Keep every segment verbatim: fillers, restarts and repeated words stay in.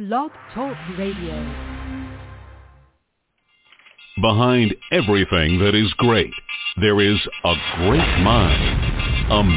Blog Talk Radio. Behind everything that is great, there is a great mind, a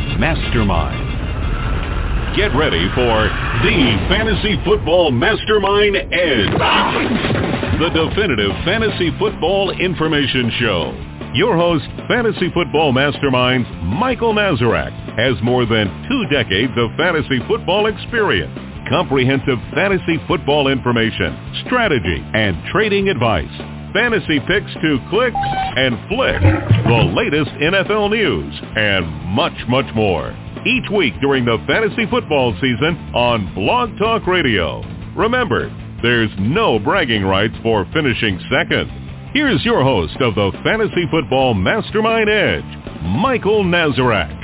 mastermind. Get ready for the Fantasy Football Mastermind Edge, the definitive fantasy football information show. Your host, Fantasy Football Mastermind Michael Nazarek, has more than two decades of fantasy football experience, comprehensive fantasy football information, strategy, and trading advice. Fantasy picks to click and flick, the latest N F L news, and much, much more. Each week during the fantasy football season on Blog Talk Radio. Remember, there's no bragging rights for finishing second. Here's your host of the Fantasy Football Mastermind Edge, Michael Nazarek.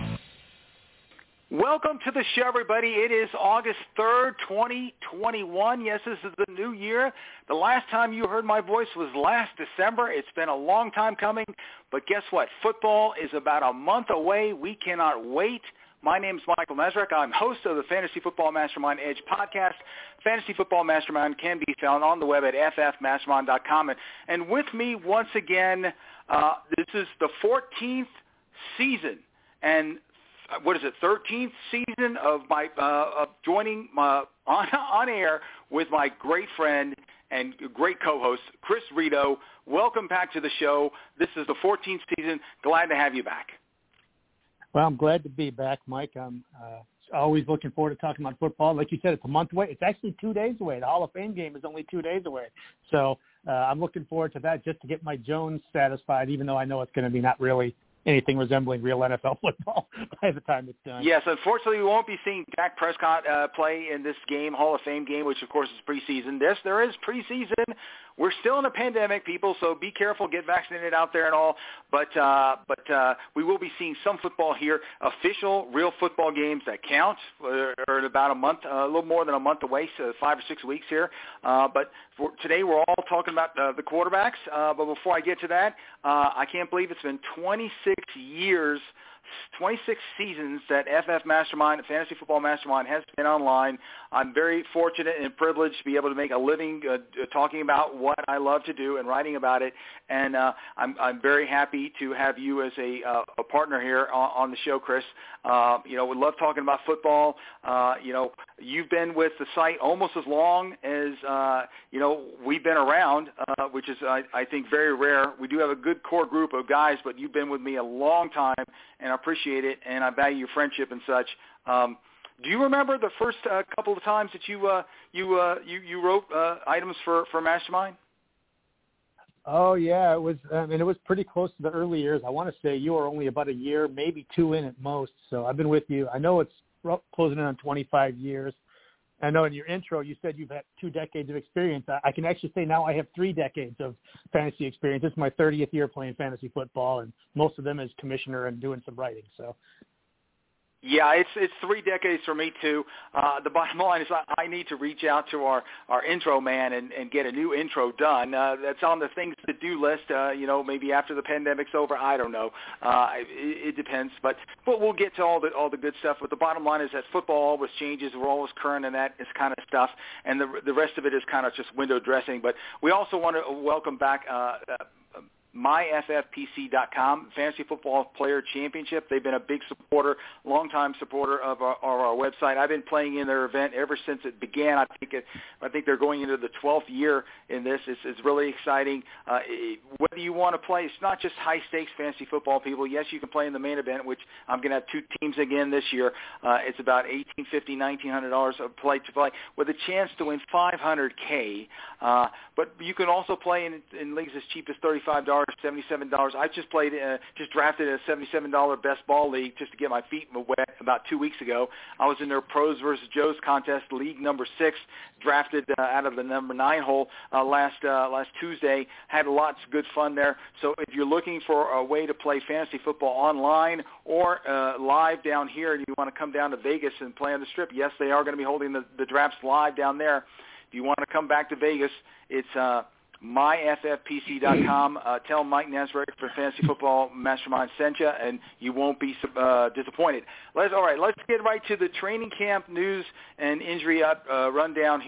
Welcome to the show, everybody. It is August third, twenty twenty-one. Yes, this is the new year. The last time you heard my voice was last December. It's been a long time coming, but guess what? Football is about a month away. We cannot wait. My name is Michael Nazarek. I'm host of the Fantasy Football Mastermind Edge podcast. Fantasy Football Mastermind can be found on the web at f f mastermind dot com. And, and with me, once again, uh, this is the fourteenth season. And what is it, thirteenth season of my uh, of joining my, on, on air with my great friend and great co-host, Chris Rito. Welcome back to the show. This is the fourteenth season. Glad to have you back. Well, I'm glad to be back, Mike. I'm uh, always looking forward to talking about football. Like you said, it's a month away. It's actually two days away. The Hall of Fame game is only two days away. So uh, I'm looking forward to that just to get my Jones satisfied, even though I know it's going to be not really anything resembling real N F L football by the time it's done. Yes, unfortunately, we won't be seeing Dak Prescott uh, play in this game, Hall of Fame game, which, of course, is preseason. Yes, there is preseason. We're still in a pandemic, people, so be careful, get vaccinated out there and all. But uh, but uh, we will be seeing some football here, official, real football games that count are in about a month, uh, a little more than a month away, so five or six weeks here. Uh, but for today we're all talking about uh, the quarterbacks. Uh, but before I get to that, uh, I can't believe it's been twenty-six years, twenty-six seasons that F F Mastermind, Fantasy Football Mastermind, has been online. I'm very fortunate and privileged to be able to make a living uh, talking about what I love to do and writing about it. And uh, I'm, I'm very happy to have you as a, uh, a partner here on, on the show, Chris. Uh, you know, we love talking about football. Uh, you know, you've been with the site almost as long as, uh, you know, we've been around, uh, which is, I, I think, very rare. We do have a good core group of guys, but you've been with me a long time, and I appreciate it, and I value your friendship and such. Um, do you remember the first uh, couple of times that you uh, you, uh, you you wrote uh, items for, for Mastermind? Oh yeah, it was. I mean, it was pretty close to the early years. I want to say you were only about a year, maybe two in at most. So I've been with you. I know it's closing in on twenty-five years. I know in your intro you said you've had two decades of experience. I, I can actually say now I have three decades of fantasy experience. This is my thirtieth year playing fantasy football, and most of them as commissioner and doing some writing. So. Yeah, it's it's three decades for me too. Uh, the bottom line is I, I need to reach out to our, our intro man and, and get a new intro done. Uh, that's on the things to do list. Uh, you know, maybe after the pandemic's over. I don't know. Uh, it, it depends, but but we'll get to all the all the good stuff. But the bottom line is that football always changes. We're always current in that kind of stuff, and the the rest of it is kind of just window dressing. But we also want to welcome back. Uh, uh, my f f p c dot com, Fantasy Football Player Championship. They've been a big supporter, longtime supporter of our, of our website. I've been playing in their event ever since it began. I think it, I think they're going into the twelfth year in this. It's, it's really exciting. Uh, it, whether you want to play, it's not just high-stakes fantasy football, people. Yes, you can play in the main event, which I'm going to have two teams again this year. Uh, it's about eighteen fifty, nineteen hundred dollars a play to play with a chance to win five hundred K. Uh, but you can also play in, in leagues as cheap as thirty-five dollars. seventy-seven dollars. I just played, uh, just drafted a seventy-seven dollars best ball league just to get my feet wet about two weeks ago. I was in their Pros versus Joes contest, league number six, drafted uh, out of the number nine hole uh, last uh, last Tuesday. Had lots of good fun there. So if you're looking for a way to play fantasy football online or uh, live down here, and you want to come down to Vegas and play on the Strip, yes, they are going to be holding the, the drafts live down there. If you want to come back to Vegas, it's uh, my f f p c dot com. Uh, tell Mike Nazarek for Fantasy Football Mastermind sent you, and you won't be uh, disappointed. Let's all right. Let's get right to the training camp news and injury up uh, rundown here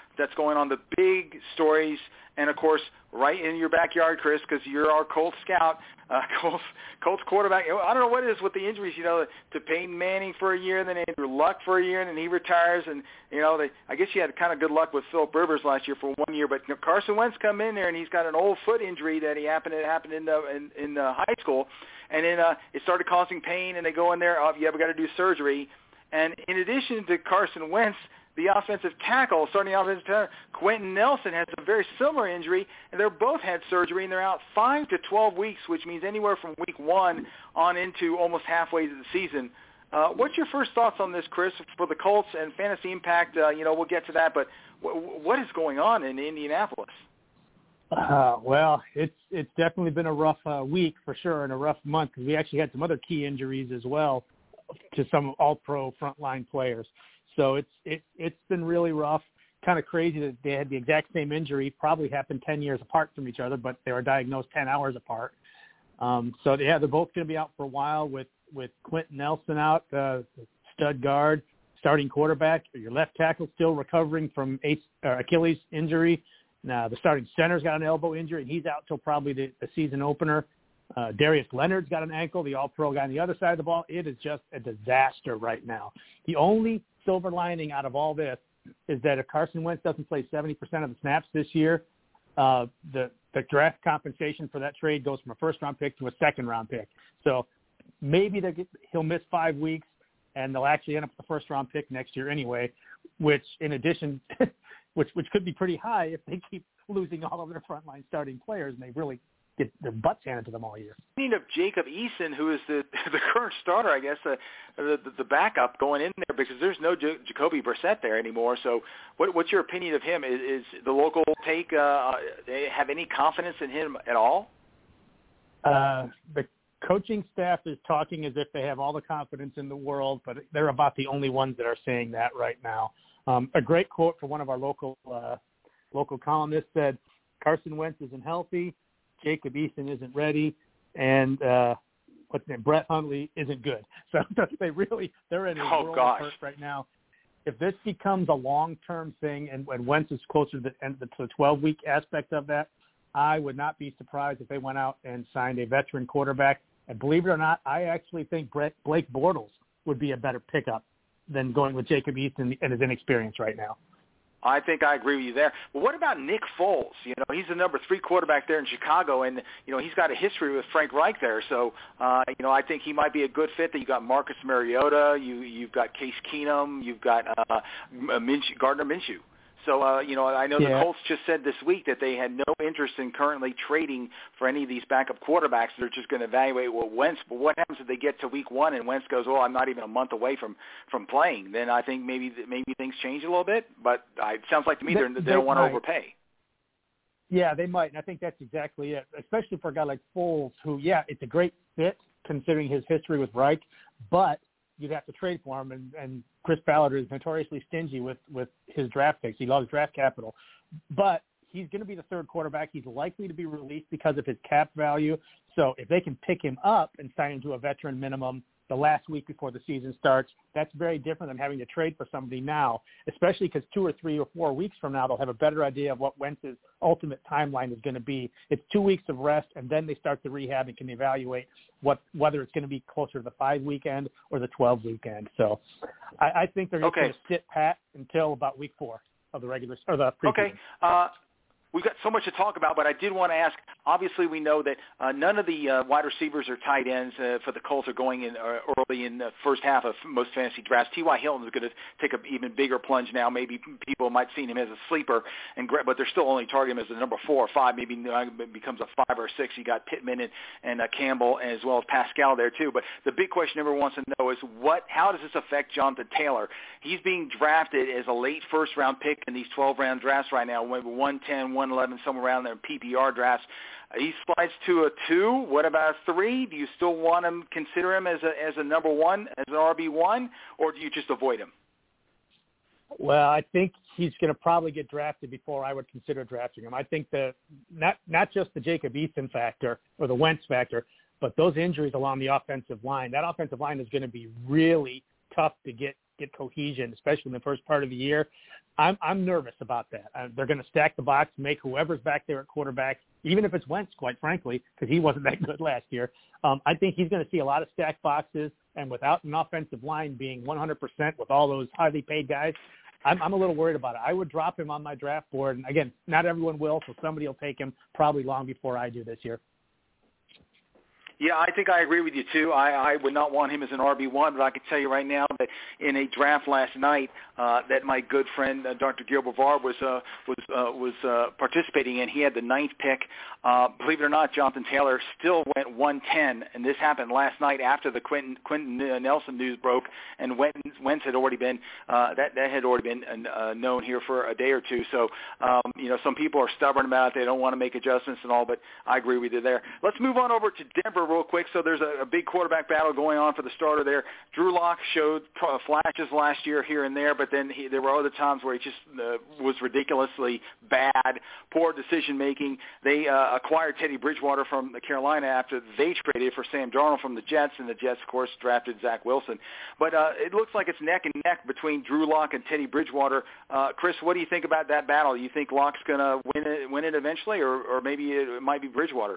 that's going on, the big stories, and, of course, right in your backyard, Chris, because you're our Colts scout, uh, Colts, Colts quarterback. I don't know what it is with the injuries, you know, to Peyton Manning for a year, and then Andrew Luck for a year, and then he retires. And, you know, they, I guess you had kind of good luck with Philip Rivers last year for one year. But you know, Carson Wentz come in there, and he's got an old foot injury that he happened to happened in, the, in, in uh, high school. And then uh, it started causing pain, and they go in there, oh, yeah, we got to do surgery. And in addition to Carson Wentz, the offensive tackle, starting offensive tackle, Quentin Nelson has a very similar injury, and they're both had surgery, and they're out five to twelve weeks, which means anywhere from week one on into almost halfway to the season. Uh, what's your first thoughts on this, Chris, for the Colts and fantasy impact? Uh, you know, we'll get to that, but w- what is going on in Indianapolis? Uh, well, it's it's definitely been a rough uh, week for sure, and a rough month because we actually had some other key injuries as well to some all-pro frontline players. So it's it, it's been really rough. Kind of crazy that they had the exact same injury, probably happened ten years apart from each other, but they were diagnosed ten hours apart. Um, so, yeah, they're both going to be out for a while with, with Quentin Nelson out, uh, stud guard, starting quarterback. Your left tackle still recovering from uh, Achilles injury. Now, the starting center's got an elbow injury, and he's out till probably the, the season opener. Uh, Darius Leonard's got an ankle, the all-pro guy on the other side of the ball. It is just a disaster right now. The only silver lining out of all this is that if Carson Wentz doesn't play seventy percent of the snaps this year, uh, the, the draft compensation for that trade goes from a first-round pick to a second-round pick. So maybe get, he'll miss five weeks, and they'll actually end up with the first-round pick next year anyway, which in addition – which which could be pretty high if they keep losing all of their frontline starting players and they really get their butts handed to them all year. Speaking of Jacob Eason, who is the the current starter, I guess, uh, the the backup going in there because there's no J- Jacoby Brissett there anymore. So what, what's your opinion of him? Is, is the local take, uh, they have any confidence in him at all? Uh, the coaching staff is talking as if they have all the confidence in the world, but they're about the only ones that are saying that right now. Um, a great quote from one of our local uh, local columnists said, Carson Wentz isn't healthy, Jacob Eason isn't ready, and uh, what's his name, Brett Hundley isn't good. So they really, they're in a oh, world gosh. of hurt right now. If this becomes a long-term thing and when Wentz is closer to the, to the twelve-week aspect of that, I would not be surprised if they went out and signed a veteran quarterback. And believe it or not, I actually think Brett, Blake Bortles would be a better pickup than going with Jacob Eason and his inexperience right now. I think I agree with you there. But what about Nick Foles? You know, he's the number three quarterback there in Chicago, and, you know, he's got a history with Frank Reich there. So, uh, you know, I think he might be a good fit. That you got Marcus Mariota, you, you've got Case Keenum, you've got uh, Minshew, Gardner Minshew. So, uh, you know, I know yeah. the Colts just said this week that they had no interest in currently trading for any of these backup quarterbacks. They're just going to evaluate what Wentz. But what happens if they get to week one and Wentz goes, oh, I'm not even a month away from, from playing? Then I think maybe maybe things change a little bit. But uh, it sounds like to me they, they, they don't want to overpay. Yeah, they might, and I think that's exactly it, especially for a guy like Foles who, yeah, it's a great fit considering his history with Reich, but you'd have to trade for him, and, and Chris Ballard is notoriously stingy with, with his draft picks. He loves draft capital. But he's going to be the third quarterback. He's likely to be released because of his cap value. So if they can pick him up and sign him to a veteran minimum the last week before the season starts, that's very different than having to trade for somebody now, especially because two or three or four weeks from now, they'll have a better idea of what Wentz's ultimate timeline is going to be. It's two weeks of rest, and then they start the rehab and can evaluate what whether it's going to be closer to the five weekend or the twelve weekend. So I, I think they're just okay. going to sit pat until about week four of the regular or the preseason. Okay. Uh, We've got so much to talk about, but I did want to ask, obviously we know that uh, none of the uh, wide receivers or tight ends uh, for the Colts are going in uh, early in the first half of most fantasy drafts. T Y. Hilton is going to take an even bigger plunge now. Maybe people might see him as a sleeper, and but they're still only targeting him as a number four or five. Maybe it becomes a five or a six. You got Pittman and, and uh, Campbell as well as Pascal there too. But the big question everyone wants to know is what? How does this affect Jonathan Taylor? He's being drafted as a late first-round pick in these twelve-round drafts right now, one ten, one eleven, somewhere around there in P P R drafts. He slides to a two. What about a three? Do you still want him, consider him as a as a number one, as an R B one, or do you just avoid him? Well, I think he's going to probably get drafted before I would consider drafting him. I think that not not just the Jacob Eason factor or the Wentz factor, but those injuries along the offensive line. That offensive line is going to be really tough to get get cohesion, especially in the first part of the year. I'm I'm nervous about that. Uh, they're going to stack the box, make whoever's back there at quarterback, even if it's Wentz, quite frankly, because he wasn't that good last year. Um, I think he's going to see a lot of stacked boxes, and without an offensive line being one hundred percent with all those highly paid guys, I'm, I'm a little worried about it. I would drop him on my draft board. And, again, not everyone will, so somebody will take him probably long before I do this year. Yeah, I think I agree with you, too. I, I would not want him as an R B one, but I can tell you right now that in a draft last night uh, that my good friend uh, Doctor Gil Brevard was uh, was uh, was uh, participating in, he had the ninth pick. Uh, believe it or not, Jonathan Taylor still went one ten, and this happened last night after the Quentin, Quentin Nelson news broke, and Wentz, Wentz had already been uh, that that had already been uh, known here for a day or two. So um, you know, some people are stubborn about it; they don't want to make adjustments and all. But I agree with you there. Let's move on over to Denver real quick. So there's a, a big quarterback battle going on for the starter there. Drew Lock showed flashes last year here and there, but then he, there were other times where he just uh, was ridiculously bad, poor decision making. They uh, acquired Teddy Bridgewater from Carolina after they traded for Sam Darnold from the Jets, and the Jets, of course, drafted Zach Wilson. But uh, it looks like it's neck and neck between Drew Lock and Teddy Bridgewater. Uh, Chris, what do you think about that battle? You think Lock's going to win it, win it eventually, or, or maybe it, it might be Bridgewater?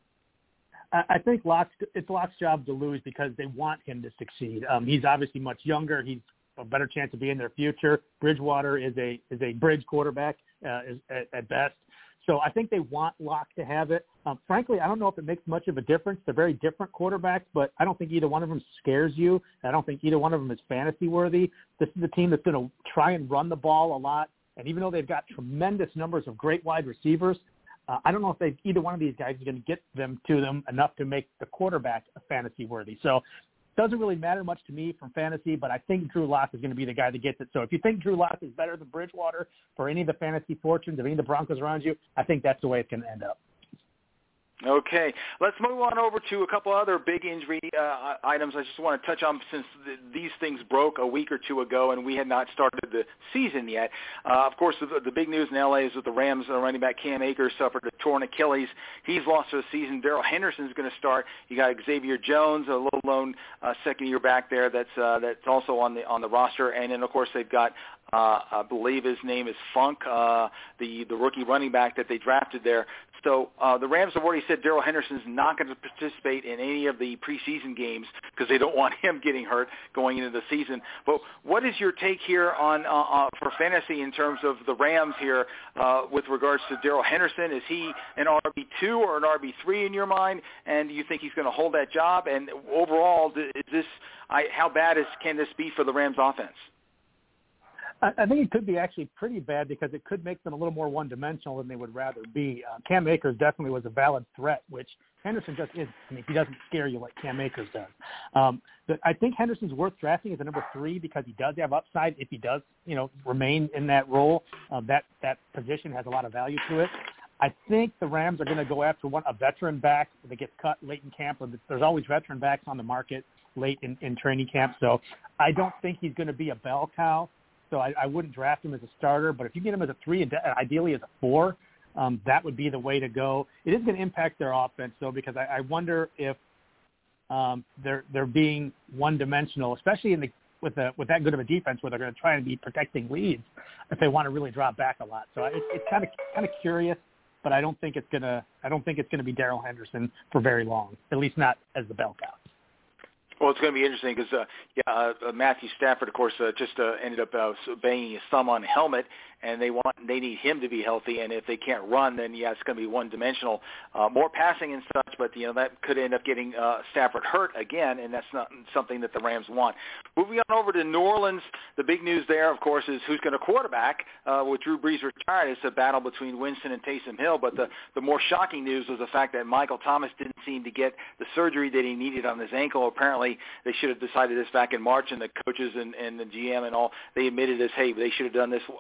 I think Locke's, it's Locke's job to lose because they want him to succeed. Um, he's obviously much younger. He's a better chance of being in their future. Bridgewater is a is a bridge quarterback uh, is, at, at best. So I think they want Locke to have it. Um, frankly, I don't know if it makes much of a difference. They're very different quarterbacks, but I don't think either one of them scares you. I don't think either one of them is fantasy worthy. This is a team that's going to try and run the ball a lot. And even though they've got tremendous numbers of great wide receivers, Uh, I don't know if they either one of these guys is going to get them to them enough to make the quarterback fantasy worthy. So it doesn't really matter much to me from fantasy, but I think Drew Lock is going to be the guy that gets it. So if you think Drew Lock is better than Bridgewater for any of the fantasy fortunes of any of the Broncos around you, I think that's the way it's going to end up. Okay, let's move on over to a couple other big injury uh, items I just want to touch on since th- these things broke a week or two ago and we had not started the season yet. Uh, of course, the, the big news in L A is that the Rams uh, running back Cam Akers suffered a torn Achilles. He's lost for the season. Darrell Henderson is going to start. You got Xavier Jones, a little lone uh, second-year back there that's uh, that's also on the on the roster, and then of course they've got. Uh, I believe his name is Funk, uh, the the rookie running back that they drafted there. So uh, the Rams have already said Darrell Henderson's not going to participate in any of the preseason games because they don't want him getting hurt going into the season. But what is your take here on uh, uh, for fantasy in terms of the Rams here uh, with regards to Darrell Henderson? Is he an R B two or an R B three in your mind? And do you think he's going to hold that job? And overall, is this I, how bad is can this be for the Rams offense? I think it could be actually pretty bad because it could make them a little more one-dimensional than they would rather be. Uh, Cam Akers definitely was a valid threat, which Henderson just isn't. I mean, he doesn't scare you like Cam Akers does. Um, but I think Henderson's worth drafting as a number three because he does have upside if he does, you know, remain in that role. Uh, that that position has a lot of value to it. I think the Rams are going to go after one a veteran back that gets cut late in camp. There's always veteran backs on the market late in, in training camp, so I don't think he's going to be a bell cow. So I, I wouldn't draft him as a starter, but if you get him as a three and ideally as a four, um, that would be the way to go. It is going to impact their offense, though, because I, I wonder if um, they're they're being one-dimensional, especially in the with a with that good of a defense where they're going to try and be protecting leads if they want to really drop back a lot. So it's it's kind of kind of curious, but I don't think it's gonna I don't think it's going to be Darrell Henderson for very long, at least not as the bell cow. Well, it's going to be interesting because, uh, yeah, uh, Matthew Stafford, of course, uh, just uh, ended up uh, banging his thumb on a helmet, and they want they need him to be healthy. And if they can't run, then yeah, it's going to be one-dimensional, uh, more passing and such. But you know that could end up getting uh, Stafford hurt again, and that's not something that the Rams want. Moving on over to New Orleans, the big news there, of course, is who's going to quarterback. Uh, with Drew Brees retired, it's a battle between Winston and Taysom Hill. But the the more shocking news was the fact that Michael Thomas didn't seem to get the surgery that he needed on his ankle. Apparently, they should have decided this back in March, and the coaches and, and the G M and all, they admitted this, hey, they should have done this earlier, but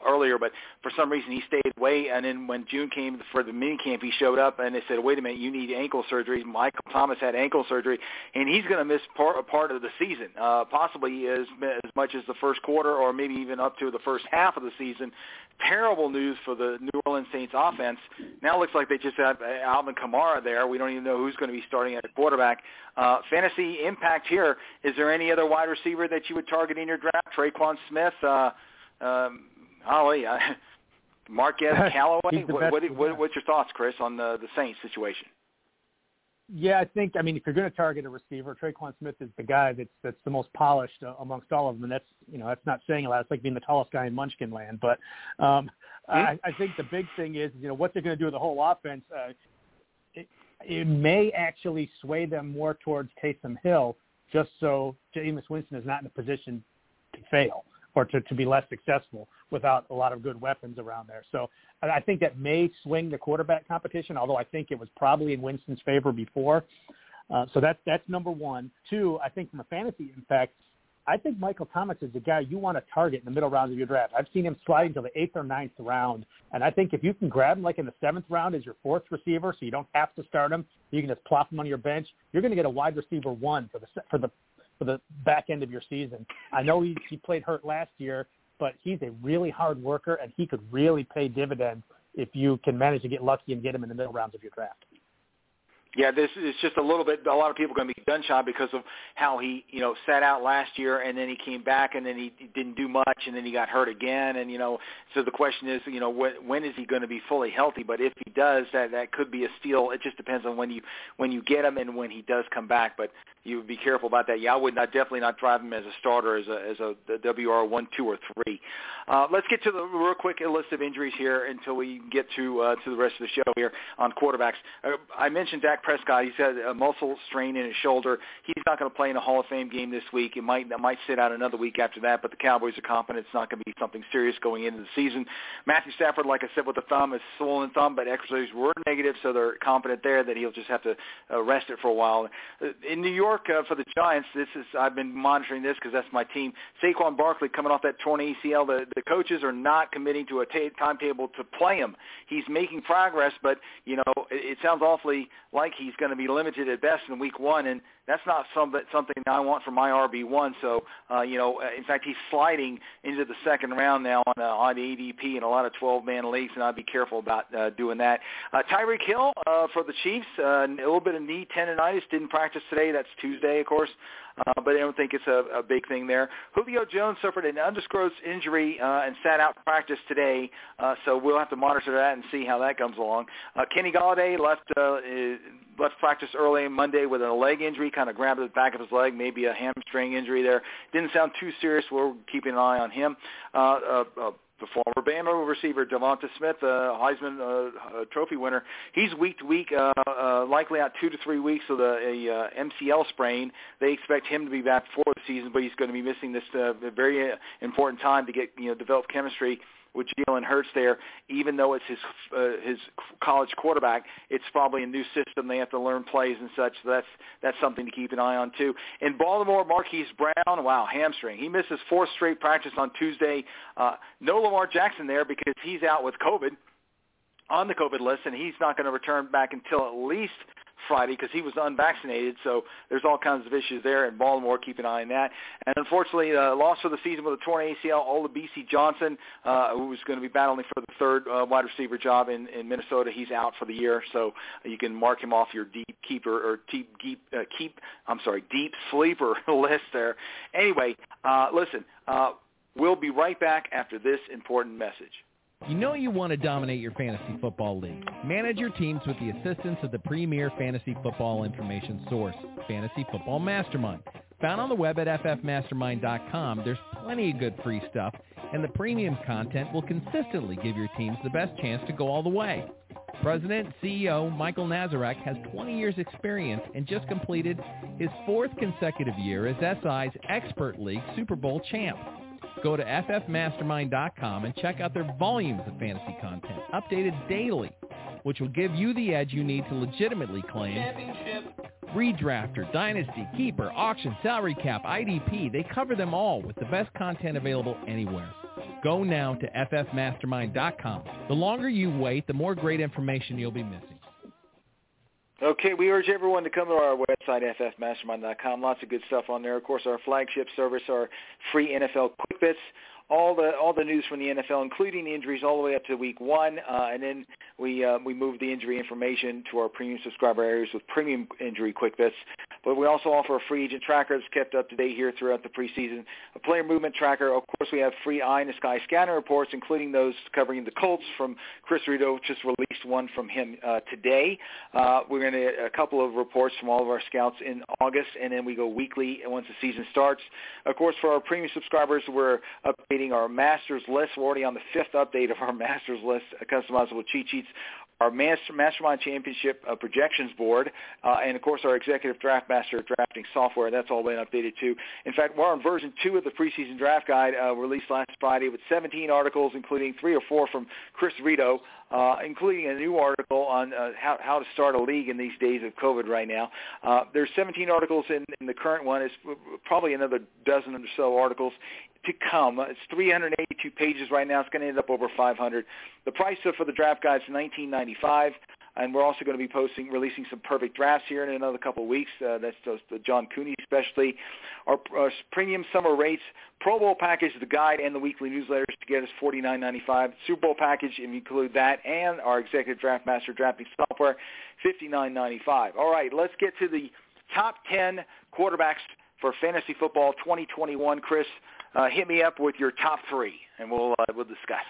but for some reason he stayed away. And then when June came for the mini camp, he showed up, and they said, wait a minute, you need ankle surgery. Michael Thomas had ankle surgery, and he's going to miss part, part of the season, uh, possibly as, as much as the first quarter or maybe even up to the first half of the season. Terrible news for the New Orleans Saints offense. Now it looks like they just have Alvin Kamara there. We don't even know who's going to be starting at quarterback. Uh, fantasy impact here. Is there any other wide receiver that you would target in your draft? Traquan Smith, uh, um, Holly, uh, Marquez Callaway. What, what, what, what's your thoughts, Chris, on the, the Saints situation? Yeah, I think, I mean, if you're going to target a receiver, Traquan Smith is the guy that's that's the most polished uh, amongst all of them. And that's, you know, that's not saying a lot. It's like being the tallest guy in Munchkin land. But um, mm-hmm. I, I think the big thing is, you know, what they're going to do with the whole offense. Uh, it, it may actually sway them more towards Taysom Hill, just so Jameis Winston is not in a position to fail or to, to be less successful without a lot of good weapons around there. So I think that may swing the quarterback competition, although I think it was probably in Winston's favor before. Uh, so that's, that's number one. Two, I think from a fantasy impact, I think Michael Thomas is the guy you want to target in the middle rounds of your draft. I've seen him sliding to the eighth or ninth round, and I think if you can grab him like in the seventh round as your fourth receiver, so you don't have to start him, you can just plop him on your bench, you're going to get a wide receiver one for the for the for the back end of your season. I know he, he played hurt last year, but he's a really hard worker, and he could really pay dividends if you can manage to get lucky and get him in the middle rounds of your draft. Yeah, this is just a little bit. A lot of people are going to be gun shy because of how he, you know, sat out last year, and then he came back, and then he didn't do much, and then he got hurt again, and you know, so the question is, you know, when, when is he going to be fully healthy? But if he does, that that could be a steal. It just depends on when you when you get him and when he does come back. But you would be careful about that. Yeah, I would not definitely not drive him as a starter as a as a, a W R one, two, or three. Uh, let's get to the real quick list of injuries here until we get to uh, to the rest of the show here on quarterbacks. Uh, I mentioned Dak Prescott. He's had a muscle strain in his shoulder. He's not going to play in a Hall of Fame game this week. It might it might sit out another week after that, but the Cowboys are confident it's not going to be something serious going into the season. Matthew Stafford, like I said, with the thumb, is swollen thumb, but X-rays were negative, so they're confident there that he'll just have to uh, rest it for a while. In New York, uh, for the Giants, this is I've been monitoring this because that's my team. Saquon Barkley coming off that torn A C L. The, the coaches are not committing to a t- timetable to play him. He's making progress, but you know it, it sounds awfully like he's going to be limited at best in week one, and that's not some, something I want for my R B one. So, uh, you know, in fact, he's sliding into the second round now on, uh, on A D P in a lot of twelve-man leagues, and I'd be careful about uh, doing that. Uh, Tyreek Hill uh, for the Chiefs, uh, a little bit of knee tendonitis, didn't practice today. That's Tuesday, of course. Uh, but I don't think it's a, a big thing there. Julio Jones suffered an undisclosed injury uh, and sat out practice today, uh, so we'll have to monitor that and see how that comes along. Uh, Kenny Golladay left uh, left practice early Monday with a leg injury, kind of grabbed the back of his leg, maybe a hamstring injury there. Didn't sound too serious. We're keeping an eye on him. Uh, uh, uh, The former Bama receiver, Devonta Smith, uh, Heisman uh, uh, Trophy winner, he's week to week, uh, uh, likely out two to three weeks with a, a uh, M C L sprain. They expect him to be back for the season, but he's going to be missing this uh, very important time to get, you know, develop chemistry with Jalen Hurts there. Even though it's his uh, his college quarterback, it's probably a new system. They have to learn plays and such. So that's that's something to keep an eye on too. In Baltimore, Marquise Brown, wow, hamstring. He misses fourth straight practice on Tuesday. Uh, no Lamar Jackson there because he's out with COVID, on the COVID list, and he's not going to return back until at least Friday because he was unvaccinated, so there's all kinds of issues there in Baltimore. Keep an eye on that. And unfortunately, uh, lost for the season with a torn A C L, Olabisi Johnson, uh, who was going to be battling for the third uh, wide receiver job in, in Minnesota. He's out for the year, so you can mark him off your deep keeper or deep, deep uh, keep. I'm sorry, deep sleeper list there. Anyway, uh, listen, uh, we'll be right back after this important message. You know you want to dominate your fantasy football league. Manage your teams with the assistance of the premier fantasy football information source, Fantasy Football Mastermind. Found on the web at f f mastermind dot com, there's plenty of good free stuff, and the premium content will consistently give your teams the best chance to go all the way. President and C E O Michael Nazarek has twenty years experience and just completed his fourth consecutive year as S I's Expert League Super Bowl champ. Go to f f mastermind dot com and check out their volumes of fantasy content, updated daily, which will give you the edge you need to legitimately claim Redrafter, Dynasty, Keeper, Auction, Salary Cap, I D P. They cover them all with the best content available anywhere. Go now to f f mastermind dot com. The longer you wait, the more great information you'll be missing. Okay, we urge everyone to come to our website, f f mastermind dot com. Lots of good stuff on there. Of course, our flagship service, our free N F L Quick Bits, all the all the news from the N F L, including the injuries all the way up to week one, uh, and then we uh, we move the injury information to our premium subscriber areas with premium injury Quick Bits. But we also offer a free agent tracker that's kept up to date here throughout the preseason, a player movement tracker. Of course, we have free Eye in the Sky scanner reports, including those covering the Colts from Chris Rito. Just released one from him uh, today. Uh, we're going to get a couple of reports from all of our scouts in August, and then we go weekly once the season starts. Of course, for our premium subscribers, we're updating our Masters list. We're already on the fifth update of our Masters list, customizable cheat sheets, our Master, Mastermind Championship uh, projections board, uh, and, of course, our Executive Draft Master drafting software. That's all been updated, too. In fact, we're on version two of the preseason draft guide uh, released last Friday with seventeen articles, including three or four from Chris Rito, uh, including a new article on uh, how, how to start a league in these days of COVID right now. Uh, there's seventeen articles in, in the current one. It's probably another dozen or so articles to come. It's three hundred eighty-two pages right now. It's going to end up over five hundred. The price for the draft guide is nineteen ninety-five, and we're also going to be posting, releasing some perfect drafts here in another couple of weeks. Uh, that's the John Cooney specialty. Our, our premium summer rates, Pro Bowl package, the guide, and the weekly newsletters together is forty-nine ninety-five. Super Bowl package, if you include that and our Executive Draft Master drafting software, fifty-nine ninety-five. All right, let's get to the top ten quarterbacks for fantasy football twenty twenty-one. Chris, uh, hit me up with your top three, and we'll uh, we'll discuss.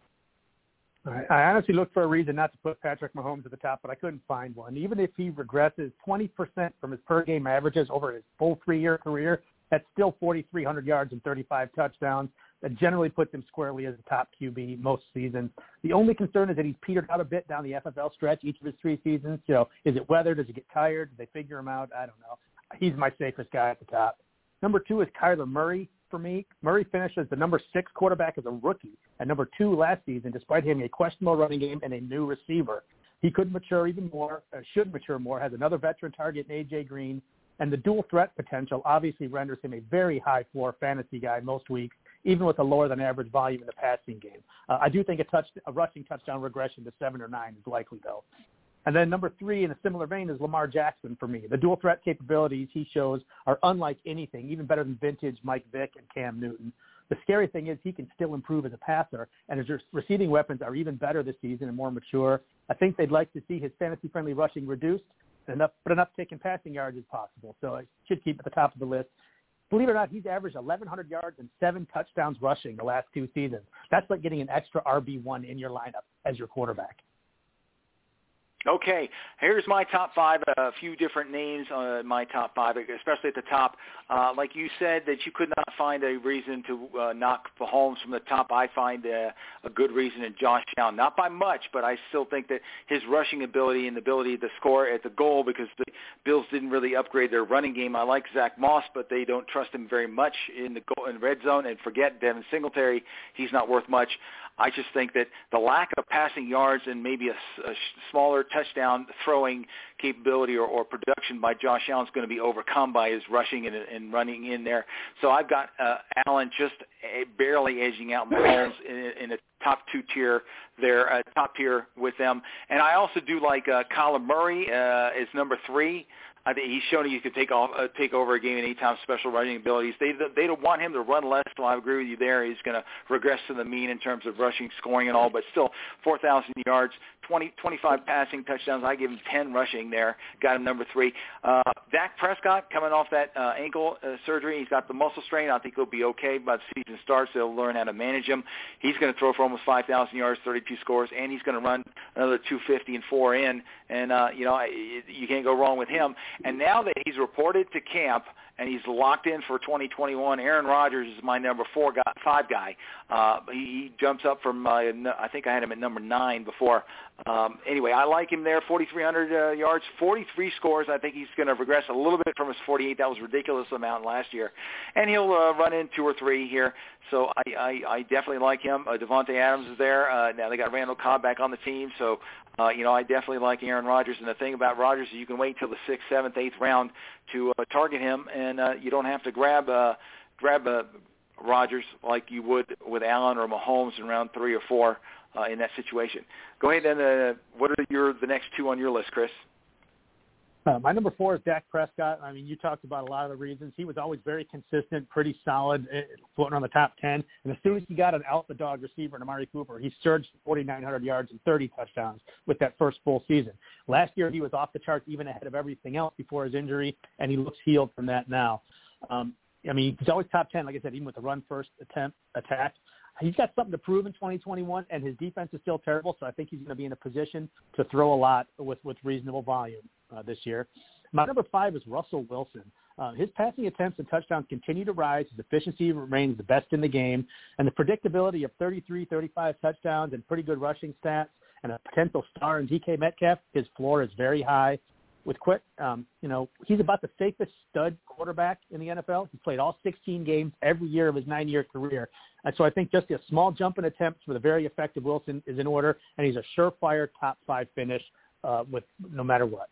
All right. I honestly looked for a reason not to put Patrick Mahomes at the top, but I couldn't find one. Even if he regresses twenty percent from his per-game averages over his full three-year career, that's still forty-three hundred yards and thirty-five touchdowns. That generally puts him squarely as a top Q B most seasons. The only concern is that he's petered out a bit down the F F L stretch each of his three seasons. You know, is it weather? Does he get tired? Do they figure him out? I don't know. He's my safest guy at the top. Number two is Kyler Murray for me. Murray finished as the number six quarterback as a rookie and number two last season, despite having a questionable running game and a new receiver. He could mature even more, uh, should mature more, has another veteran target in A J Green, and the dual threat potential obviously renders him a very high floor fantasy guy most weeks, even with a lower than average volume in the passing game. Uh, I do think a, touch, a rushing touchdown regression to seven or nine is likely, though. And then number three, in a similar vein, is Lamar Jackson for me. The dual threat capabilities he shows are unlike anything, even better than vintage Mike Vick and Cam Newton. The scary thing is he can still improve as a passer, and his receiving weapons are even better this season and more mature. I think they'd like to see his fantasy-friendly rushing reduced, enough, but an uptick in passing yards is possible, so I should keep at the top of the list. Believe it or not, he's averaged eleven hundred yards and seven touchdowns rushing the last two seasons. That's like getting an extra R B one in your lineup as your quarterback. Okay, here's my top five, a few different names on my top five, especially at the top. Uh, like you said, that you could not find a reason to uh, knock Mahomes from the top. I find uh, a good reason in Josh Allen. Not by much, but I still think that his rushing ability and the ability to score at the goal, because the Bills didn't really upgrade their running game. I like Zach Moss, but they don't trust him very much in the goal, in red zone. And forget Devin Singletary, he's not worth much. I just think that the lack of passing yards and maybe a, a smaller touchdown throwing capability or, or production by Josh Allen is going to be overcome by his rushing and, and running in there. So I've got uh, Allen just barely edging out Mahomes in, in a top two tier there, uh, top tier with them. And I also do like uh, Kyler Murray uh, is number three. I think he's shown he could take off, uh, take over a game in anytime special running abilities. They they don't want him to run less, so I agree with you there. He's going to regress to the mean in terms of rushing, scoring, and all, but still four thousand yards, twenty, twenty-five passing touchdowns. I give him ten rushing there. Got him number three. Uh, Dak Prescott coming off that uh, ankle uh, surgery. He's got the muscle strain. I think he'll be okay by the season starts. They'll learn how to manage him. He's going to throw for almost five thousand yards, thirty-two scores, and he's going to run another two fifty and four in. And, uh, you know, you can't go wrong with him. And now that he's reported to camp and he's locked in for twenty twenty-one, Aaron Rodgers is my number four guy, five guy. Uh, he, he jumps up from, uh, I think I had him at number nine before. Um, anyway, I like him there, forty-three hundred uh, yards, forty-three scores. I think he's going to regress a little bit from his forty-eight. That was a ridiculous amount last year. And he'll uh, run in two or three here. So I, I, I definitely like him. Uh, Devontae Adams is there. Uh, now they got Randall Cobb back on the team. So, uh, you know, I definitely like Aaron Rodgers. And the thing about Rodgers is you can wait till the sixth, seventh, eighth round to uh, target him, and uh, you don't have to grab uh, grab a Rodgers like you would with Allen or Mahomes in round three or four uh, in that situation. Go ahead and uh, what are your the next two on your list, Chris? Uh, my number four is Dak Prescott. I mean, you talked about a lot of the reasons. He was always very consistent, pretty solid, floating on the top ten. And as soon as he got an alpha dog receiver in Amari Cooper, he surged forty-nine hundred yards and thirty touchdowns with that first full season. Last year, he was off the charts even ahead of everything else before his injury, and he looks healed from that now. Um, I mean, he's always top ten, like I said, even with the run-first attempt attack. He's got something to prove in twenty twenty-one, and his defense is still terrible, so I think he's going to be in a position to throw a lot with, with reasonable volume uh, this year. My number five is Russell Wilson. Uh, his passing attempts and touchdowns continue to rise. His efficiency remains the best in the game, and the predictability of thirty-three, thirty-five touchdowns and pretty good rushing stats and a potential star in D K Metcalf, his floor is very high. With quick, um, you know, he's about the safest stud quarterback in the N F L. He's played all sixteen games every year of his nine-year career. And so I think just a small jump in attempts with a very effective Wilson is in order, and he's a surefire top five finish uh, with no matter what.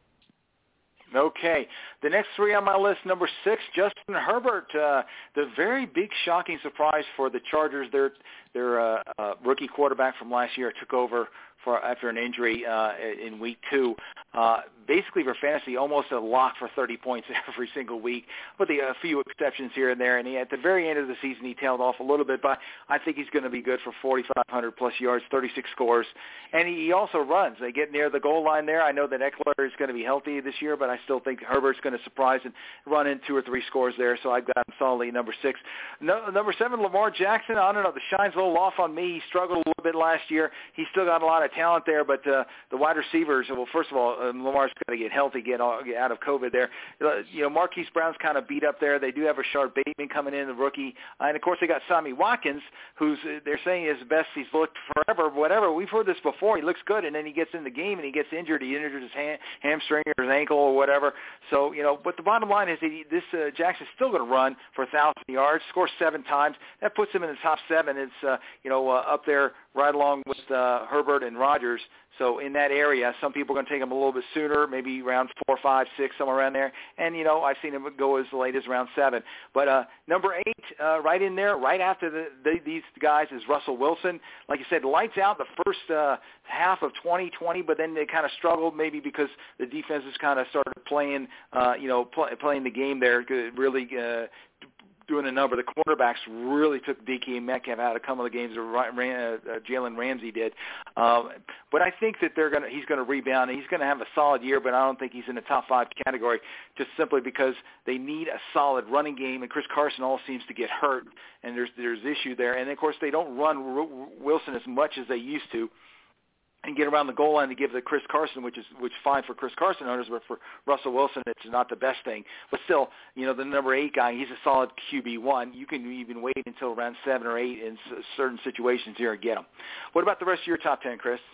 Okay. The next three on my list, number six, Justin Herbert. Uh, the very big shocking surprise for the Chargers. Their, their uh, uh, rookie quarterback from last year took over for after an injury uh, in week two. Uh, basically for fantasy, almost a lock for thirty points every single week, with a, a few exceptions here and there. And he, at the very end of the season, he tailed off a little bit, but I think he's going to be good for forty-five hundred plus yards, thirty-six scores. And he, he also runs. They get near the goal line there. I know that Eckler is going to be healthy this year, but I still think Herbert's going to surprise and run in two or three scores there. So I've got him solidly number six. No, number seven, Lamar Jackson. I don't know. The shine's a little off on me. He struggled a little bit last year. He's still got a lot of talent there, but uh, the wide receivers, well, first of all, um, Lamar's got to get healthy, get, all, get out of COVID there. Uh, you know, Marquise Brown's kind of beat up there. They do have Rashard Bateman coming in, the rookie. Uh, and, of course, they got Sammy Watkins, who's uh, they're saying is the best he's looked forever, whatever. We've heard this before. He looks good, and then he gets in the game, and he gets injured. He injured his hand, hamstring or his ankle or whatever. So, you know, but the bottom line is that he, this uh, Jackson's still going to run for one thousand yards, score seven times. That puts him in the top seven. It's, uh, you know, uh, up there right along with uh, Herbert and Rodgers. So in that area, some people are going to take him a little bit sooner, maybe around four, five, six, somewhere around there. And, you know, I've seen him go as late as around seven. But uh, number eight, uh, right in there, right after the, the, these guys is Russell Wilson. Like you said, lights out the first uh, half of twenty twenty, but then they kind of struggled maybe because the defenses kind of started playing, uh, you know, play, playing the game there, really uh, doing a number. The quarterbacks really took D K Metcalf out of a couple of the games that uh, Jalen Ramsey did. Um, but I think that they're gonna he's going to rebound, and he's going to have a solid year, but I don't think he's in the top five category just simply because they need a solid running game, and Chris Carson all seems to get hurt, and there's there's issue there. And, of course, they don't run R- Wilson as much as they used to and get around the goal line to give to Chris Carson, which is which is fine for Chris Carson owners, but for Russell Wilson, it's not the best thing. But still, you know, the number eight guy, he's a solid Q B one. You can even wait until around seven or eight in s- certain situations here and get him. What about the rest of your top ten, Chris?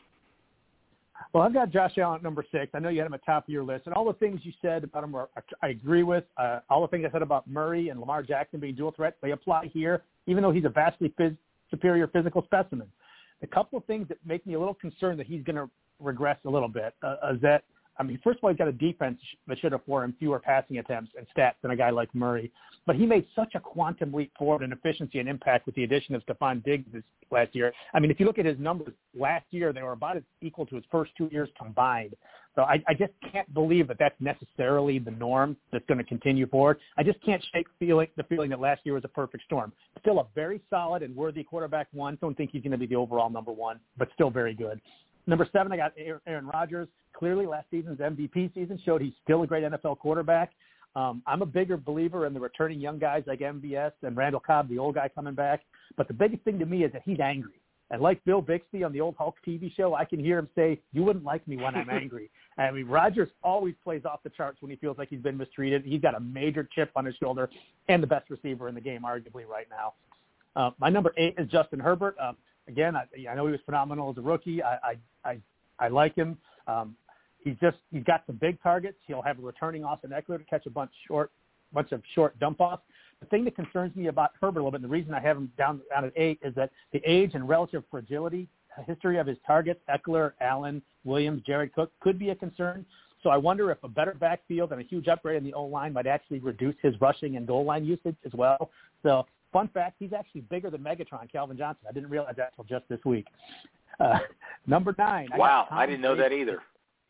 Well, I've got Josh Allen at number six. I know you had him at top of your list, and all the things you said about him are, I agree with. Uh, all the things I said about Murray and Lamar Jackson being dual threats, they apply here, even though he's a vastly phys- superior physical specimen. A couple of things that make me a little concerned that he's going to regress a little bit uh, is that, I mean, first of all, he's got a defense that should have for him fewer passing attempts and stats than a guy like Murray. But he made such a quantum leap forward in efficiency and impact with the addition of Stephon Diggs this last year. I mean, if you look at his numbers last year, they were about as equal to his first two years combined. So I, I just can't believe that that's necessarily the norm that's going to continue forward. I just can't shake feeling, the feeling that last year was a perfect storm. Still a very solid and worthy quarterback one. Don't think he's going to be the overall number one, but still very good. Number seven, I got Aaron Rodgers. Clearly, last season's M V P season showed he's still a great N F L quarterback. Um, I'm a bigger believer in the returning young guys like M V S and Randall Cobb, the old guy coming back. But the biggest thing to me is that he's angry. And like Bill Bixby on the old Hulk T V show, I can hear him say, "You wouldn't like me when I'm angry." I mean, Rodgers always plays off the charts when he feels like he's been mistreated. He's got a major chip on his shoulder and the best receiver in the game, arguably, right now. Uh, my number eight is Justin Herbert. Um, again, I, I know he was phenomenal as a rookie. I I, I, I like him. Um, he's just he's got some big targets. He'll have a returning Austin Eckler to catch a bunch short, bunch of short dump offs. The thing that concerns me about Herbert a little bit, and the reason I have him down, down at eight, is that the age and relative fragility, history of his targets, Eckler, Allen, Williams, Jared Cook, could be a concern. So I wonder if a better backfield and a huge upgrade in the O-line might actually reduce his rushing and goal line usage as well. So Fun fact, he's actually bigger than Megatron, Calvin Johnson. I didn't realize that until just this week. Uh, number nine. I wow, I didn't know that either.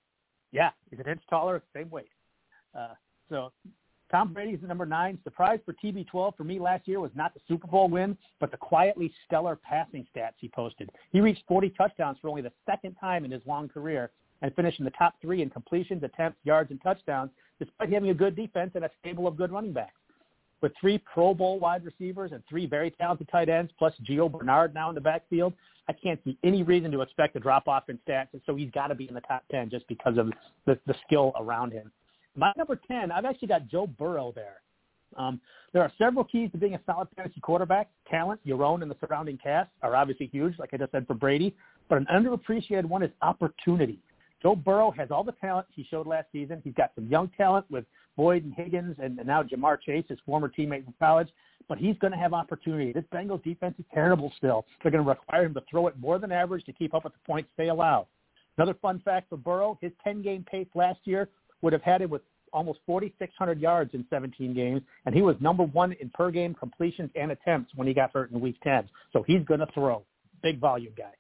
Yeah, he's an inch taller, same weight. Uh, so Tom Brady's number nine. Surprise for T B twelve for me last year was not the Super Bowl win, but the quietly stellar passing stats he posted. He reached forty touchdowns for only the second time in his long career and finished in the top three in completions, attempts, yards, and touchdowns, despite having a good defense and a stable of good running backs. With three Pro Bowl wide receivers and three very talented tight ends, plus Gio Bernard now in the backfield, I can't see any reason to expect a drop-off in stats, and so he's got to be in the top ten just because of the, the skill around him. My number ten, I've actually got Joe Burrow there. Um, there are several keys to being a solid fantasy quarterback. Talent, your own, and the surrounding cast are obviously huge, like I just said for Brady, but an underappreciated one is opportunity. Joe Burrow has all the talent he showed last season. He's got some young talent with Boyd and Higgins and, and now Jamar Chase, his former teammate from college, but he's going to have opportunity. This Bengals defense is terrible still. They're going to require him to throw it more than average to keep up with the points they allow. Another fun fact for Burrow, his ten-game pace last year would have had him with almost forty-six hundred yards in seventeen games, and he was number one in per-game completions and attempts when he got hurt in week ten. So he's going to throw. Big volume guy.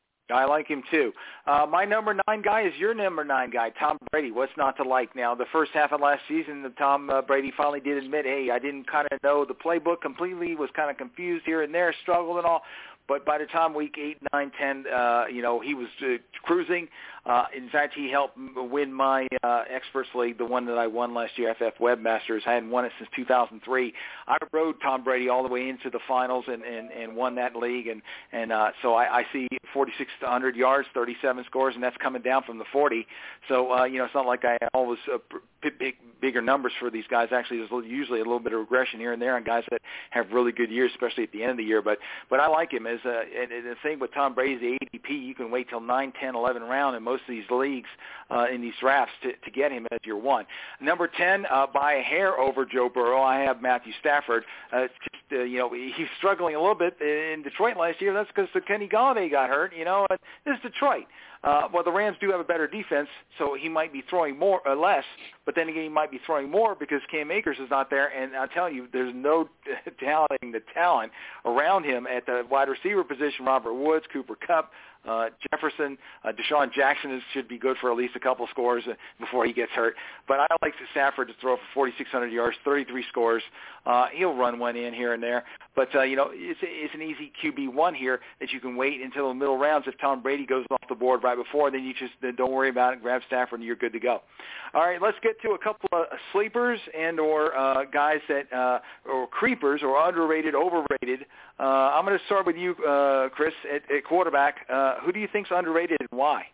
I like him too. Uh, my number nine guy is your number nine guy, Tom Brady. What's not to like? Now, the first half of last season, Tom uh, Brady finally did admit, hey, I didn't kind of know the playbook completely, was kind of confused here and there, struggled and all. But by the time week eight, nine, ten, uh, you know, he was uh, cruising. Uh, in fact, he helped win my uh, Experts League, the one that I won last year, F F Webmasters. I hadn't won it since two thousand three. I rode Tom Brady all the way into the finals and, and, and won that league. And, and uh, so I, I see forty-six hundred yards, thirty-seven scores, and that's coming down from the forty. So, uh, you know, it's not like I always uh, big, bigger numbers for these guys. Actually, there's usually a little bit of regression here and there on guys that have really good years, especially at the end of the year. But but I like him. As a, and, and the thing with Tom Brady's A D P, you can wait till nine, ten, eleven round in most of these leagues uh, in these drafts to, to get him as your one. Number ten, uh, by a hair over Joe Burrow, I have Matthew Stafford. Uh, it's just, uh, you know, he's struggling a little bit in Detroit last year. That's because Kenny Galladay got hurt. You know, this is Detroit. Uh, well, the Rams do have a better defense, so he might be throwing more or less, but then again, he might be throwing more because Cam Akers is not there, and I'll tell you, there's no doubting the talent around him at the wide receiver position. Robert Woods, Cooper Kupp, uh, Jefferson, uh, Deshaun Jackson is, should be good for at least a couple scores uh, before he gets hurt. But I like Stafford to throw for forty-six hundred yards, thirty-three scores. Uh, he'll run one in here and there. But, uh, you know, it's, it's an easy Q B one here that you can wait until the middle rounds. If Tom Brady goes off the board right before, then you just then don't worry about it. Grab Stafford and you're good to go. All right, let's get to a couple of sleepers and or uh, guys that uh, or creepers or underrated, overrated. Uh, I'm going to start with you, uh, Chris, at, at quarterback. Uh, who do you think's underrated and why?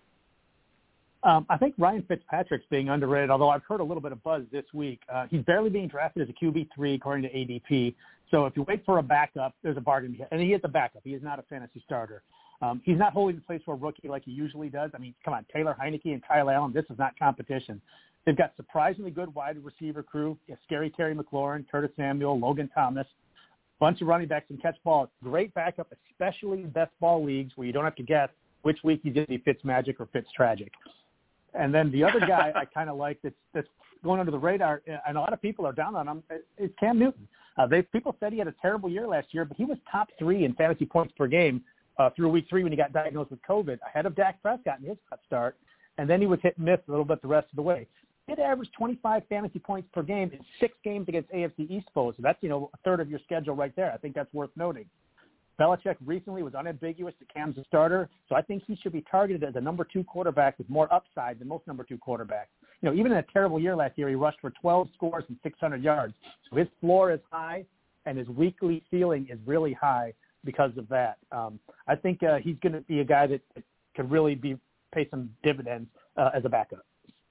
Um, I think Ryan Fitzpatrick's being underrated, although I've heard a little bit of buzz this week. Uh, he's barely being drafted as a Q B three according to A D P. So if you wait for a backup, there's a bargain. And he is a backup. He is not a fantasy starter. Um, he's not holding the place for a rookie like he usually does. I mean, come on, Taylor Heineke and Kyle Allen, this is not competition. They've got surprisingly good wide receiver crew, a scary Terry McLaurin, Curtis Samuel, Logan Thomas, bunch of running backs and catch ball. Great backup, especially in best ball leagues where you don't have to guess which week he's going to be Fitzmagic or Fitztragic. And then the other guy I kind of like that's, that's going under the radar, and a lot of people are down on him, is Cam Newton. Uh, they People said he had a terrible year last year, but he was top three in fantasy points per game uh, through week three when he got diagnosed with COVID, ahead of Dak Prescott in his hot start, and then he was hit and miss a little bit the rest of the way. He had averaged twenty-five fantasy points per game in six games against A F C East foes, so that's, you know, a third of your schedule right there. I think that's worth noting. Belichick recently was unambiguous that Cam's a starter, so I think he should be targeted as a number two quarterback with more upside than most number two quarterbacks. You know, even in a terrible year last year, he rushed for twelve scores and six hundred yards. So his floor is high, and his weekly ceiling is really high because of that. Um, I think uh, he's going to be a guy that, that could really be pay some dividends uh, as a backup.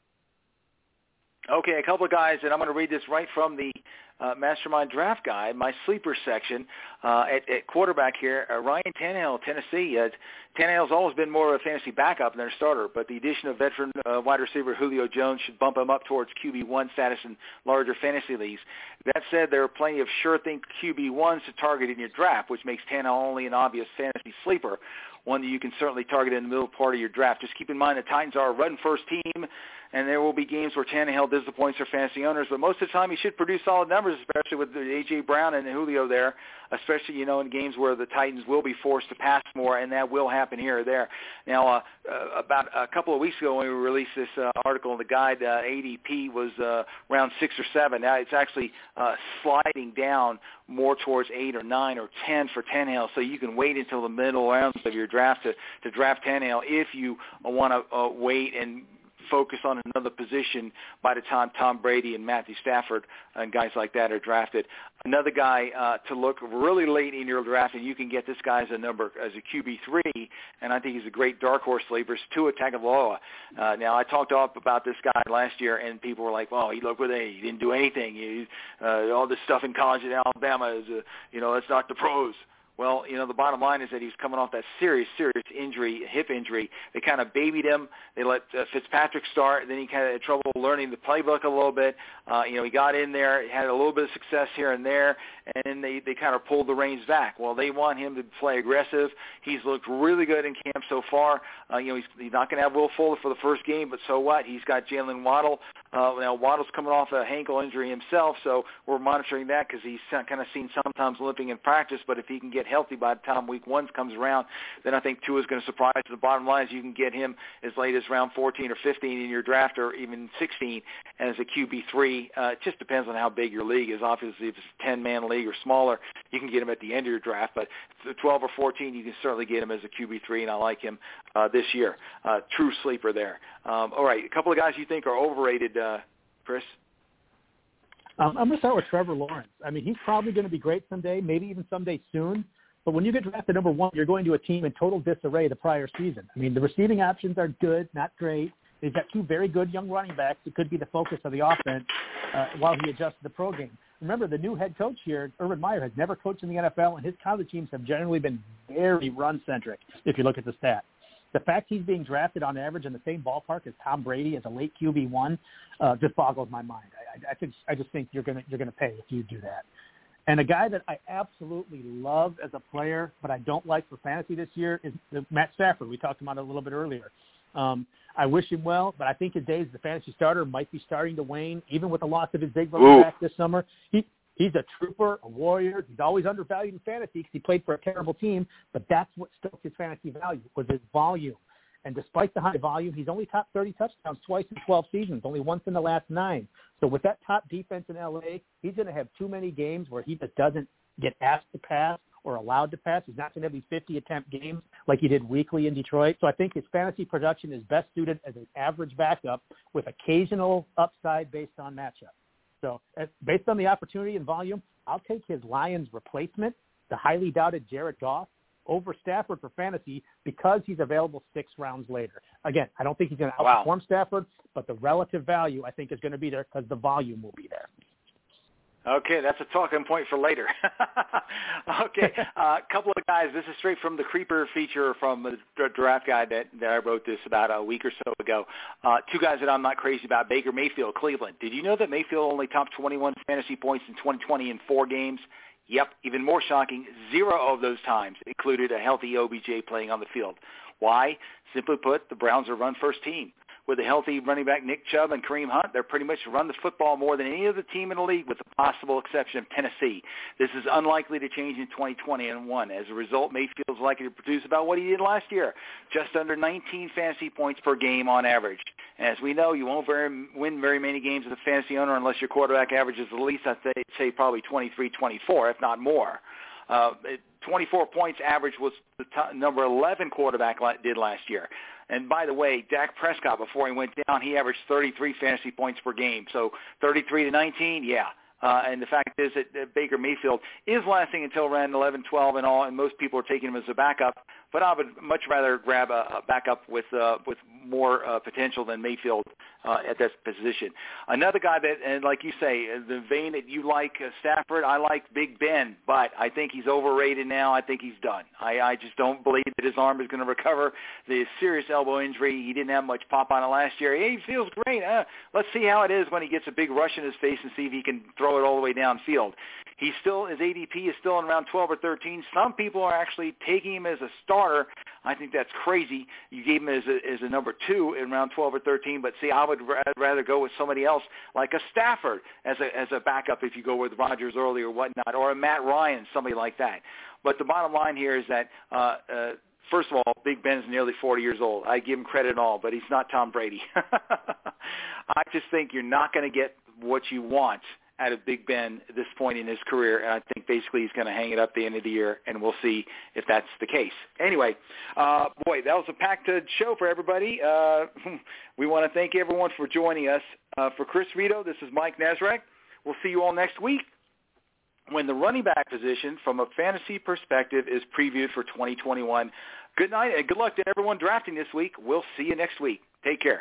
Okay, a couple of guys, and I'm going to read this right from the uh, Mastermind Draft Guide, my sleeper section uh, at, at quarterback here. Uh, Ryan Tannehill, Tennessee. Uh, Tannehill's always been more of a fantasy backup than a starter, but the addition of veteran uh, wide receiver Julio Jones should bump him up towards Q B one status in larger fantasy leagues. That said, there are plenty of sure-thing Q B ones to target in your draft, which makes Tannehill only an obvious fantasy sleeper, one that you can certainly target in the middle part of your draft. Just keep in mind the Titans are a run-first team, and there will be games where Tannehill disappoints their fantasy owners, but most of the time he should produce solid numbers numbers, especially with A J. Brown and Julio there, especially, you know, in games where the Titans will be forced to pass more, and that will happen here or there. Now, uh, uh, about a couple of weeks ago when we released this uh, article in the guide, uh, A D P was uh, around six or seven. Now it's actually uh, sliding down more towards eight or nine or ten for Tannehill, so you can wait until the middle rounds of your draft to, to draft Tannehill if you uh, want to uh, wait and focus on another position by the time Tom Brady and Matthew Stafford and guys like that are drafted. Another guy uh, to look really late in your draft, and you can get this guy as a number as a Q B three, and I think he's a great dark horse sleeper, is Tua Tagovailoa. Uh, now, I talked up about this guy last year, and people were like, "Oh, he looked with a he didn't do anything. He, uh, all this stuff in college in Alabama is, uh, you know, it's not the pros." Well, you know, the bottom line is that he's coming off that serious, serious injury, hip injury. They kind of babied him. They let uh, Fitzpatrick start. Then he kind of had trouble learning the playbook a little bit. Uh, you know, he got in there, had a little bit of success here and there, and then they, they kind of pulled the reins back. Well, they want him to play aggressive. He's looked really good in camp so far. Uh, you know, he's, he's not going to have Will Fuller for the first game, but so what? He's got Jalen Waddle. Uh, now, Waddle's coming off a ankle injury himself, so we're monitoring that because he's kind of seen sometimes limping in practice, but if he can get healthy by the time week one comes around, then I think Tua is going to surprise. The bottom line is you can get him as late as round fourteen or fifteen in your draft, or even sixteen, and as a Q B three. Uh, it just depends on how big your league is. Obviously, if it's a ten-man league or smaller, you can get him at the end of your draft, but twelve or fourteen, you can certainly get him as a Q B three, and I like him uh, this year. Uh, true sleeper there. Um, all right, a couple of guys you think are overrated, uh, Chris? Um, I'm going to start with Trevor Lawrence. I mean, he's probably going to be great someday, maybe even someday soon. But when you get drafted number one, you're going to a team in total disarray the prior season. I mean, the receiving options are good, not great. They've got two very good young running backs that could be the focus of the offense uh, while he adjusts the pro game. Remember, the new head coach here, Urban Meyer, has never coached in the N F L, and his college teams have generally been very run-centric, if you look at the stats. The fact he's being drafted on average in the same ballpark as Tom Brady as a late Q B one uh, just boggles my mind. I, I, think, I just think you're going you're gonna pay if you do that. And a guy that I absolutely love as a player, but I don't like for fantasy this year, is Matt Stafford. We talked about it a little bit earlier. Um, I wish him well, but I think his days as a fantasy starter might be starting to wane, even with the loss of his big running back this summer. He, he's a trooper, a warrior. He's always undervalued in fantasy because he played for a terrible team, but that's what stoked his fantasy value, was his volume. And despite the high volume, he's only top thirty touchdowns twice in twelve seasons, only once in the last nine. So with that top defense in L A, he's going to have too many games where he just doesn't get asked to pass or allowed to pass. He's not going to have these fifty-attempt games like he did weekly in Detroit. So I think his fantasy production is best suited as an average backup with occasional upside based on matchup. So based on the opportunity and volume, I'll take his Lions replacement, the highly doubted Jared Goff, over Stafford for fantasy because he's available six rounds later. Again, I don't think he's going to outperform wow. Stafford, but the relative value I think is going to be there because the volume will be there. Okay, that's a talking point for later. Okay, a uh, couple of guys. This is straight from the Creeper feature from the draft guide that, that I wrote this about a week or so ago. Uh, two guys that I'm not crazy about, Baker Mayfield, Cleveland. Did you know that Mayfield only topped twenty-one fantasy points in twenty twenty in four games? Yep, even more shocking, zero of those times included a healthy O B J playing on the field. Why? Simply put, the Browns are a run-first team. With a healthy running back Nick Chubb and Kareem Hunt, they're pretty much run the football more than any other team in the league with the possible exception of Tennessee. This is unlikely to change in twenty twenty and one. As a result, Mayfield's likely to produce about what he did last year, just under nineteen fantasy points per game on average. And as we know, you won't very, win very many games as a fantasy owner unless your quarterback averages at least, I'd say, say probably twenty-three, twenty-four, if not more. Uh, twenty-four points average was the t- number eleven quarterback did last year. And by the way, Dak Prescott, before he went down, he averaged thirty-three fantasy points per game. So thirty-three to nineteen, yeah. Uh, and the fact is that uh, Baker Mayfield is lasting until round eleven, twelve and all, and most people are taking him as a backup. But I would much rather grab a, a backup with uh, with more uh, potential than Mayfield uh, at that position. Another guy that, and like you say, the vein that you like, uh, Stafford, I like Big Ben, but I think he's overrated now. I think he's done. I, I just don't believe that his arm is going to recover the serious elbow injury. He didn't have much pop on it last year. He feels great. Uh, let's see how it is when he gets a big rush in his face and see if he can throw it all the way downfield. He's still, his A D P is still in around twelve or thirteen. Some people are actually taking him as a starter. I think that's crazy. You gave him as a, as a number two in round twelve or thirteen, but see, I would rather go with somebody else like a Stafford as a as a backup if you go with Rodgers early or whatnot, or a Matt Ryan, somebody like that. But the bottom line here is that, uh, uh, first of all, Big Ben's nearly forty years old. I give him credit and all, but he's not Tom Brady. I just think you're not going to get what you want out of Big Ben at this point in his career, and I think basically he's going to hang it up at the end of the year, and we'll see if that's the case. Anyway, uh, boy, that was a packed show for everybody. Uh, we want to thank everyone for joining us. Uh, for Chris Rito, this is Mike Nazarek. We'll see you all next week when the running back position from a fantasy perspective is previewed for twenty twenty-one. Good night, and good luck to everyone drafting this week. We'll see you next week. Take care.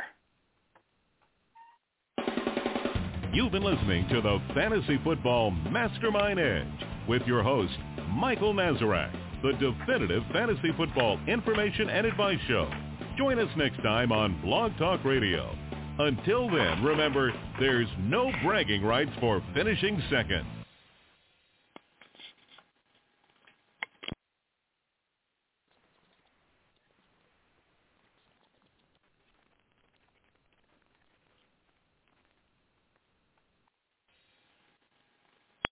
You've been listening to the Fantasy Football Mastermind Edge with your host, Michael Nazarek, the definitive fantasy football information and advice show. Join us next time on Blog Talk Radio. Until then, remember, there's no bragging rights for finishing second.